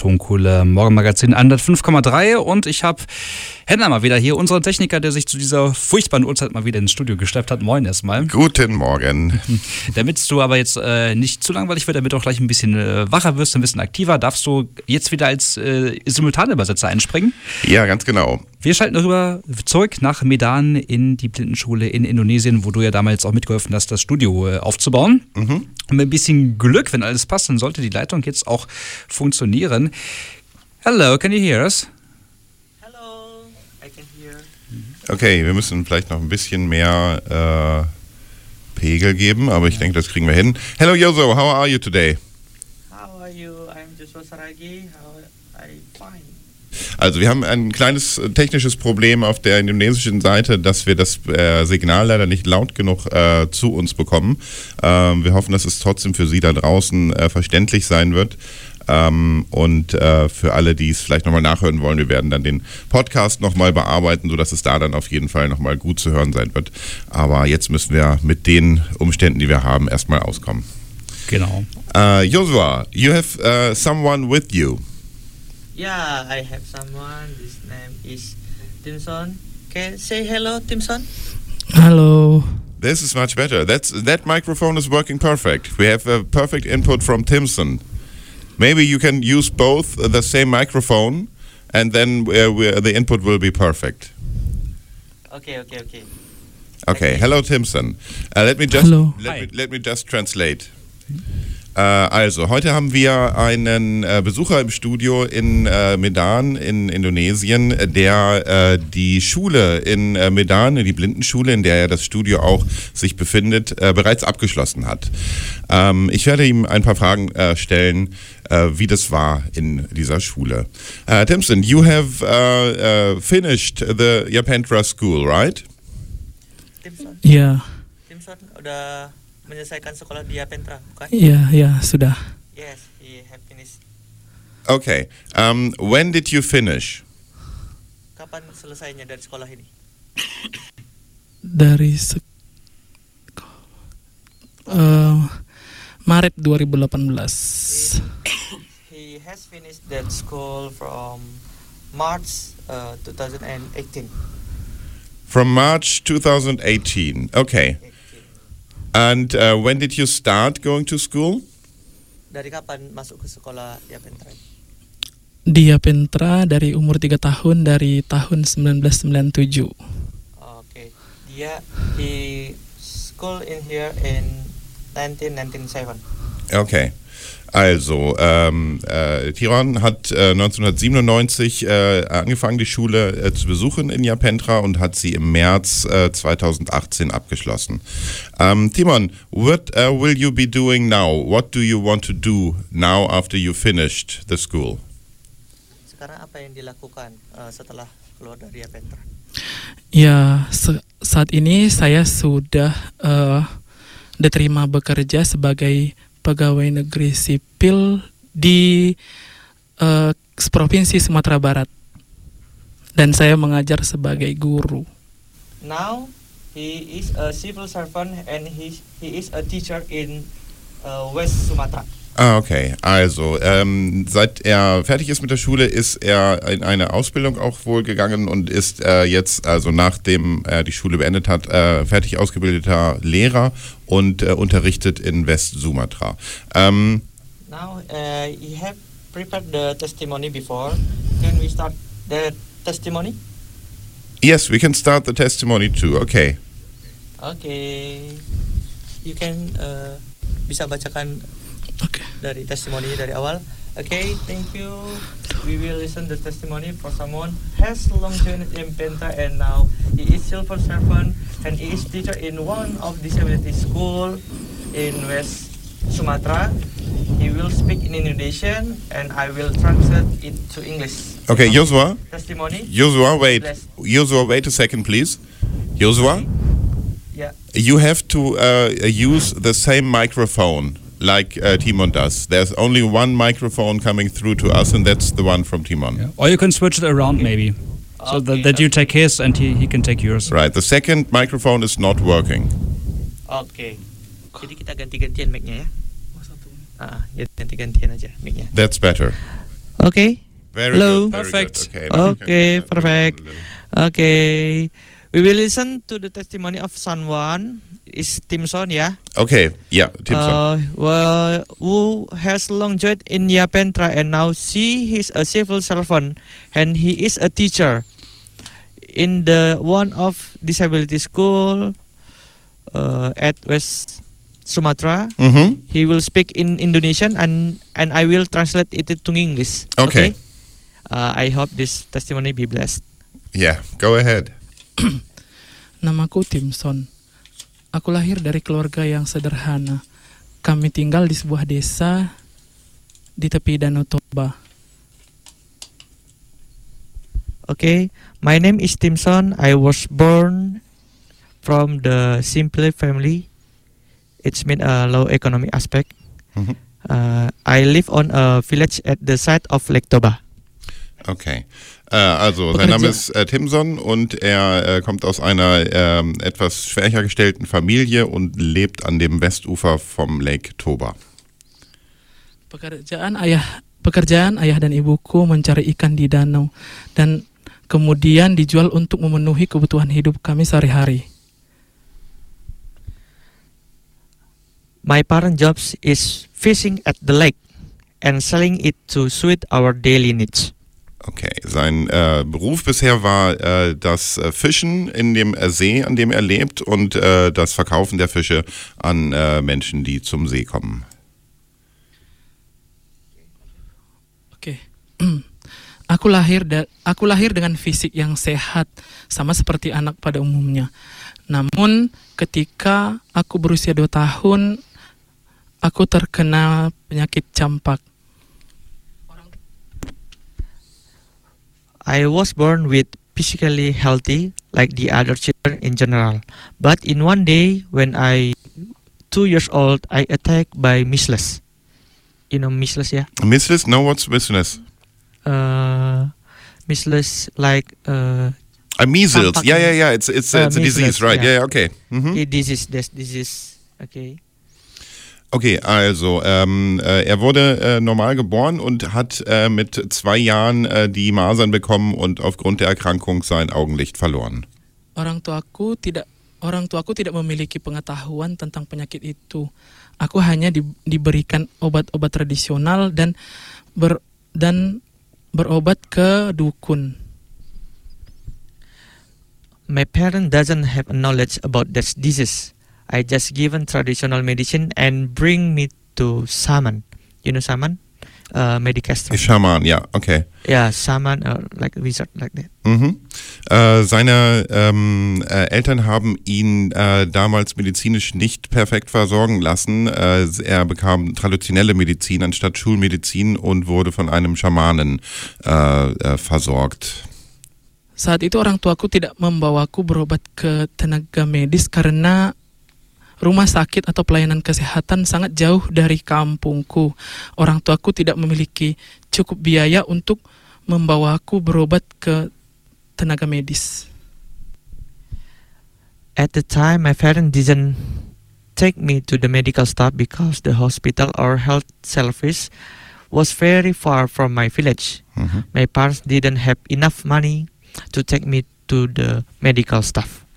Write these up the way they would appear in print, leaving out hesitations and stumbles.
Tonkohle Morgenmagazin 105,3 und ich habe Henna mal wieder hier, unseren Techniker, der sich zu dieser furchtbaren Uhrzeit mal wieder ins Studio geschleppt hat. Moin erstmal. Guten Morgen. Damit du aber jetzt nicht zu langweilig wird, damit du auch gleich ein bisschen wacher wirst, ein bisschen aktiver, darfst du jetzt wieder als Simultanübersetzer einspringen? Ja, ganz genau. Wir schalten rüber zurück nach Medan in die Blindenschule in Indonesien, wo du ja damals auch mitgeholfen hast, das Studio aufzubauen. Und mit ein bisschen Glück, wenn alles passt, dann sollte die Leitung jetzt auch funktionieren. Hello, can you hear us? Hello, I can hear. Okay, wir müssen vielleicht noch ein bisschen mehr Pegel geben, aber ich denke, das kriegen wir hin. Hello, Yozo, how are you today? How are you? I'm Joshua Saragi. How are you? Fine. Also wir haben ein kleines technisches Problem auf der indonesischen Seite, dass wir das Signal leider nicht laut genug zu uns bekommen. Wir hoffen, dass es trotzdem für Sie da draußen verständlich sein wird. Und für alle, die es vielleicht nochmal nachhören wollen, wir werden dann den Podcast nochmal bearbeiten, sodass es da dann auf jeden Fall nochmal gut zu hören sein wird. Aber jetzt müssen wir mit den Umständen, die wir haben, erstmal auskommen. Genau. Joshua, you have someone with you. Yeah, I have someone. His name is Timson. Can say hello, Timson? Hello. This is much better. That microphone is working perfect. We have a perfect input from Timson. Maybe you can use both the same microphone, and then the input will be perfect. Okay. Okay. Hello, Timson. Let me just translate. Also, heute haben wir einen Besucher im Studio in Medan in Indonesien, der die Schule in Medan, die Blindenschule, in der das Studio auch sich befindet, bereits abgeschlossen hat. Ich werde ihm ein paar Fragen stellen, wie das war in dieser Schule. Timson, you have finished the Yapentra school, right? Timson? Ya, Timson udah menyelesaikan sekolah di Yapentra, bukan? ya, sudah. Yes, he have finished. Okay. When did you finish? Kapan selesainya dari sekolah ini? Dari Maret 2018. He has finished that school from March 2018. From March 2018. Okay. And when did you start going to school? Dari kapan masuk ke sekolah Yapentra? Di Yapentra dari umur 3 tahun, dari tahun 1997. Okay. He school in here in 1997. Okay. Also, Tiron hat 1997 angefangen, die Schule zu besuchen in Yapentra und hat sie im März 2018 abgeschlossen. Timon, what will you be doing now? What do you want to do now after you finished the school? Sekarang apa yang dilakukan setelah keluar dari Yapentra? Ya, saat ini saya sudah diterima bekerja sebagai pegawai negeri sipil di Provinsi Sumatera Barat, dan saya mengajar sebagai guru. Now he is a civil servant and he is a teacher in West Sumatra. Okay. Also, seit er fertig ist mit der Schule, ist er in eine Ausbildung auch wohl gegangen und ist jetzt, also nachdem er die Schule beendet hat, fertig ausgebildeter Lehrer und unterrichtet in West-Sumatra. Now you have prepared the testimony before. Can we start the testimony? Yes, we can start the testimony too. Okay. Okay. You can bisa bacakan dari testimoni dari awal. Okay, thank you. We will listen the testimony for someone has long journeyed in Yapentra and now he is civil servant and he is teacher in one of disability school in West Sumatra. He will speak in Indonesian and I will translate it to English. Okay, Joshua. Testimony. Joshua, wait. Joshua, wait a second, please. Joshua. Yeah. You have to use the same microphone like Timon does. There's only one microphone coming through to us, and that's the one from Timon. Yeah. Or you can switch it around maybe. So that you take his and he can take yours. Right. The second microphone is not working. Okay. Jadi kita ganti-gantian mic-nya ya. Ganti-gantian aja mic-nya. That's better. Okay. Very Hello. good. Perfect. Very good. Okay, perfect. Okay. We will listen to the testimony of someone. Is Timson, yeah? Okay, yeah, Timson. Who has long joined in Yapentra and now he is a civil servant and he is a teacher in the one of disability school at West Sumatra. Mm-hmm. He will speak in Indonesian and I will translate it to English. Okay. I hope this testimony be blessed. Yeah, go ahead. Namaku Timson. Aku lahir dari keluarga yang sederhana. Kami tinggal di sebuah desa di tepi Danau Toba. Okay, my name is Timson. I was born from the simple family. It's mean a low economic aspect. Mhm. I live on a village at the side of Lake Toba. Okay. Also, sein Name ist Timson und er kommt aus einer etwas schwächer gestellten Familie und lebt an dem Westufer vom Lake Toba. Pekerjaan ayah dan ibuku mencari ikan di danau dan kemudian dijual untuk memenuhi kebutuhan hidup kami sehari-hari. My parents' jobs is fishing at the lake and selling it to suit our daily needs. Okay, sein Beruf bisher war das Fischen in dem See, an dem er lebt und das Verkaufen der Fische an Menschen, die zum See kommen. Oke. Aku lahir dengan fisik yang sehat, sama seperti anak pada umumnya. Namun ketika aku berusia 2 tahun, aku terkena penyakit campak. I was born with physically healthy like the other children in general. But in one day when I 2 years old, I attacked by measles. You know measles, yeah? Measles? No, what's measles? Measles like Measles. campak. Yeah. It's a disease, right? yeah. Okay. Mhm. This is okay. Okay, also er wurde normal geboren und hat mit 2 Jahren die Masern bekommen und aufgrund der Erkrankung sein Augenlicht verloren. Orang tuaku tidak memiliki pengetahuan tentang penyakit itu. Aku hanya diberikan obat-obat tradisional dan berobat ke dukun. My parent doesn't have knowledge about this disease. I just given traditional medicine and bring me to shaman. You know shaman? Medicastro. Schaman, ja, okay. Yeah, shaman like a wizard like that. Mhm. Seine Eltern haben ihn damals medizinisch nicht perfekt versorgen lassen. Er bekam traditionelle Medizin anstatt Schulmedizin und wurde von einem Schamanen versorgt. Saat itu orang tuaku tidak membawaku berobat ke tenaga medis karena rumah sakit atau pelayanan kesehatan sangat jauh dari kampungku. Orang tuaku tidak memiliki cukup biaya untuk membawaku berobat ke tenaga medis. At the time, my parents didn't take me to the medical staff because the hospital or health service was very far from my village. Mhm. My parents didn't have enough money to take me to the medical staff.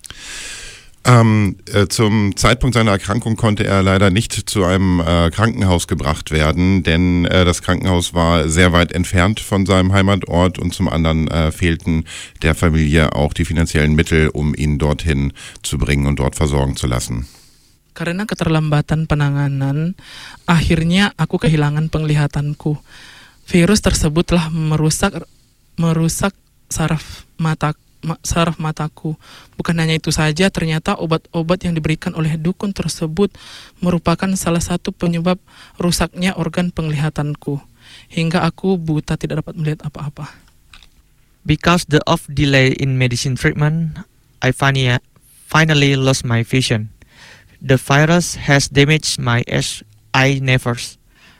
Zum Zeitpunkt seiner Erkrankung konnte er leider nicht zu einem Krankenhaus gebracht werden, denn das Krankenhaus war sehr weit entfernt von seinem Heimatort und zum anderen fehlten der Familie auch die finanziellen Mittel, um ihn dorthin zu bringen und dort versorgen zu lassen. Karena keterlambatan penanganan, akhirnya aku kehilangan penglihatanku. Virus tersebut telah merusak saraf mataku. Bukan hanya itu saja, ternyata obat-obat yang diberikan oleh dukun tersebut merupakan salah satu penyebab rusaknya organ penglihatanku. Hingga aku buta, tidak dapat melihat apa-apa. Because of delay in medicine treatment, I finally lost my vision. The virus has damaged my eye nerves.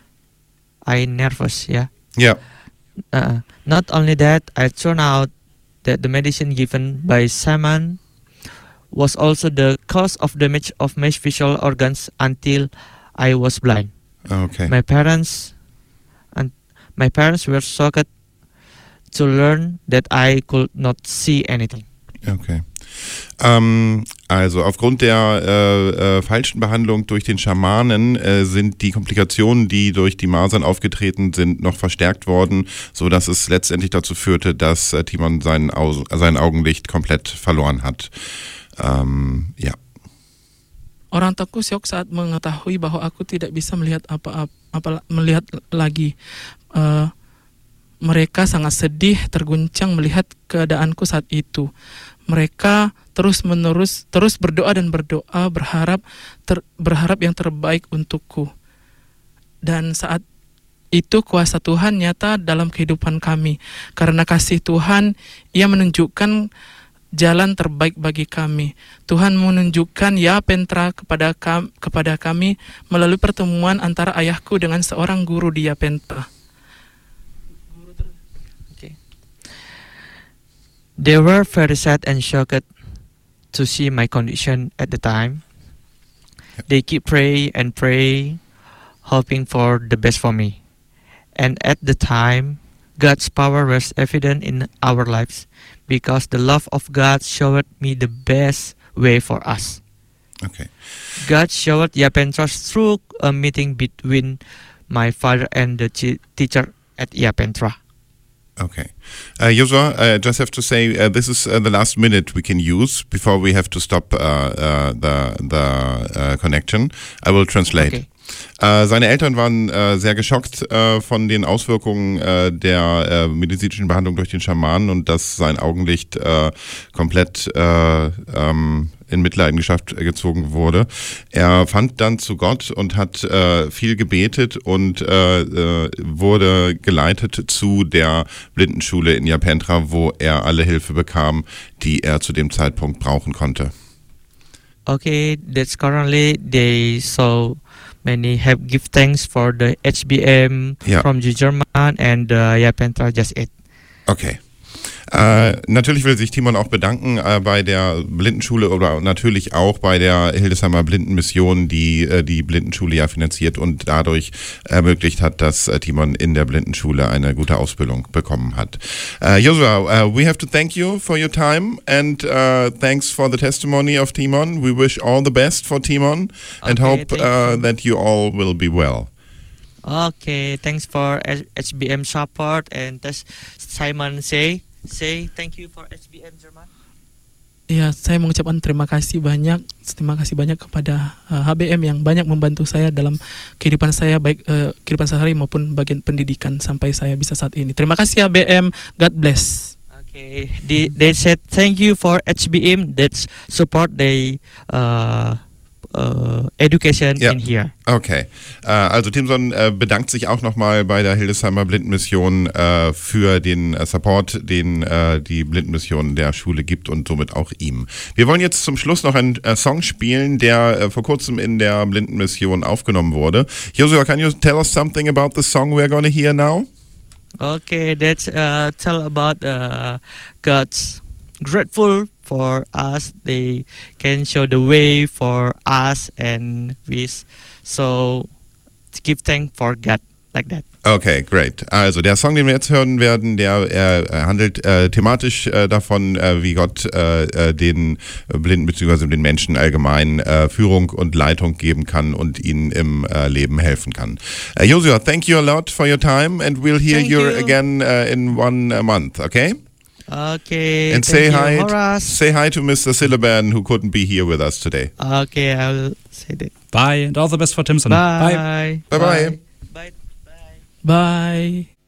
Yeah. Ja. Not only that, I turned out that the medicine given by shaman was also the cause of damage of my visual organs until I was blind. Okay. My parents My parents were shocked to learn that I could not see anything. Okay. Also aufgrund der falschen Behandlung durch den Schamanen sind die Komplikationen, die durch die Masern aufgetreten sind, noch verstärkt worden, sodass es letztendlich dazu führte, dass Timon sein Augenlicht komplett verloren hat. Ja. Orang tuaku syok saat mengetahui bahwa aku tidak bisa melihat melihat lagi. Mereka sangat sedih, terguncang melihat keadaanku saat itu. Mereka terus berdoa dan berdoa, berharap yang terbaik untukku. Dan saat itu kuasa Tuhan nyata dalam kehidupan kami. Karena kasih Tuhan, Ia menunjukkan jalan terbaik bagi kami. Tuhan menunjukkan Yapentra kepada kami melalui pertemuan antara ayahku dengan seorang guru di Yapentra. Okay. They were very sad and shocked to see my condition at the time. They keep pray, hoping for the best for me. And at the time, God's power was evident in our lives because the love of God showed me the best way for us. Okay. God showed Yapentra through a meeting between my father and the teacher at Yapentra. Okay. Joshua, I just have to say, this is the last minute we can use before we have to stop the connection. I will translate. Okay. Seine Eltern waren sehr geschockt von den Auswirkungen der medizinischen Behandlung durch den Schamanen und dass sein Augenlicht komplett in Mitleidenschaft gezogen wurde. Er fand dann zu Gott und hat viel gebetet und wurde geleitet zu der Blindenschule in Yapentra, wo er alle Hilfe bekam, die er zu dem Zeitpunkt brauchen konnte. Okay, that's currently they so many have give thanks for the HBM from the German and Yapentra just it. Okay. Natürlich will sich Timon auch bedanken bei der Blindenschule oder natürlich auch bei der Hildesheimer Blindenmission, die die Blindenschule ja finanziert und dadurch ermöglicht hat, dass Timon in der Blindenschule eine gute Ausbildung bekommen hat. Joshua, we have to thank you for your time and thanks for the testimony of Timon. We wish all the best for Timon and hope that you all will be well. Okay, thanks for HBM support and Simon say thank you for HBM Jerman. Ya, saya mengucapkan terima kasih banyak kepada HBM yang banyak membantu saya dalam kehidupan saya, baik kehidupan sehari maupun bagian pendidikan sampai saya bisa saat ini. Terima kasih HBM, God bless. Okay, they said thank you for HBM that support the education in here. Okay, also Timson bedankt sich auch nochmal bei der Hildesheimer Blindenmission für den Support, den die Blindenmission der Schule gibt und somit auch ihm. Wir wollen jetzt zum Schluss noch einen Song spielen, der vor kurzem in der Blindenmission aufgenommen wurde. Joshua, can you tell us something about the song we're going to hear now? Okay, that's tell about God's grateful for us. They can show the way for us and we so give thanks for God like that. Okay, great. Also der Song, den wir jetzt hören werden, der handelt thematisch davon, wie Gott den Blinden bzw. den Menschen allgemein Führung und Leitung geben kann und ihnen im Leben helfen kann. Joshua, thank you a lot for your time and we'll hear you again in 1 month, okay? Okay. And say hi to Mr. Silaban who couldn't be here with us today. Okay, I will say that. Bye and all the best for Timson. Bye. Bye. Bye. Bye. Bye.